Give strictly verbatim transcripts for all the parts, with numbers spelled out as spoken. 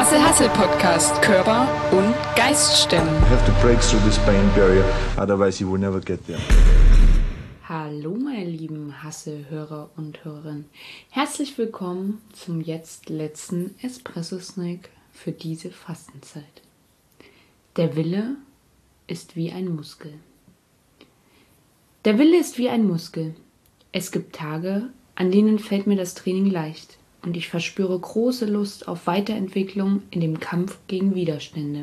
Muscle Hustle Podcast. Körper und Geist stemmen. You have to break through this pain barrier, otherwise you will never get there. Hallo meine lieben Hustle-Hörer und Hörerinnen. Herzlich willkommen zum jetzt letzten Espresso-Snack für diese Fastenzeit. Der Wille ist wie ein Muskel. Der Wille ist wie ein Muskel. Es gibt Tage, an denen fällt mir das Training leicht und ich verspüre große Lust auf Weiterentwicklung in dem Kampf gegen Widerstände.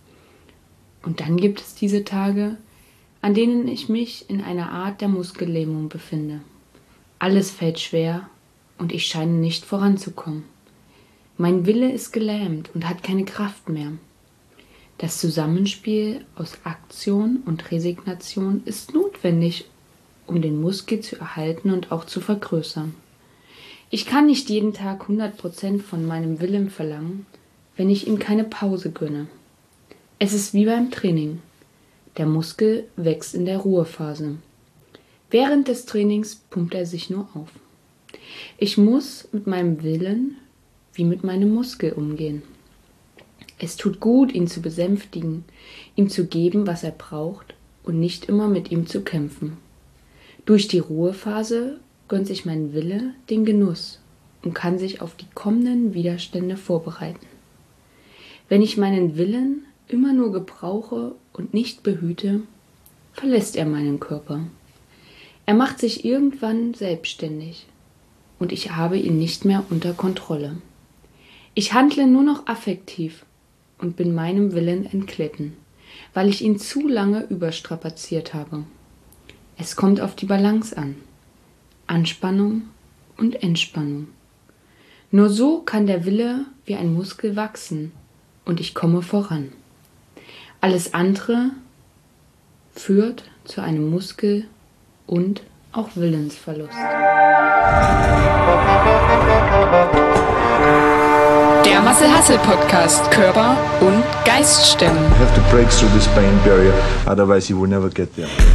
Und dann gibt es diese Tage, an denen ich mich in einer Art der Muskellähmung befinde. Alles fällt schwer und ich scheine nicht voranzukommen. Mein Wille ist gelähmt und hat keine Kraft mehr. Das Zusammenspiel aus Aktion und Resignation ist notwendig, um den Muskel zu erhalten und auch zu vergrößern. Ich kann nicht jeden Tag hundert Prozent von meinem Willen verlangen, wenn ich ihm keine Pause gönne. Es ist wie beim Training. Der Muskel wächst in der Ruhephase. Während des Trainings pumpt er sich nur auf. Ich muss mit meinem Willen wie mit meinem Muskel umgehen. Es tut gut, ihn zu besänftigen, ihm zu geben, was er braucht und nicht immer mit ihm zu kämpfen. Durch die Ruhephase gönnt sich mein Wille den Genuss und kann sich auf die kommenden Widerstände vorbereiten. Wenn ich meinen Willen immer nur gebrauche und nicht behüte, verlässt er meinen Körper. Er macht sich irgendwann selbstständig und ich habe ihn nicht mehr unter Kontrolle. Ich handle nur noch affektiv und bin meinem Willen entglitten, weil ich ihn zu lange überstrapaziert habe. Es kommt auf die Balance an. Anspannung und Entspannung. Nur so kann der Wille wie ein Muskel wachsen und ich komme voran. Alles andere führt zu einem Muskel- und auch Willensverlust. Der Muscle Hustle Podcast. Körper und Geist stemmen. You have to break through this pain barrier, otherwise you will never get there.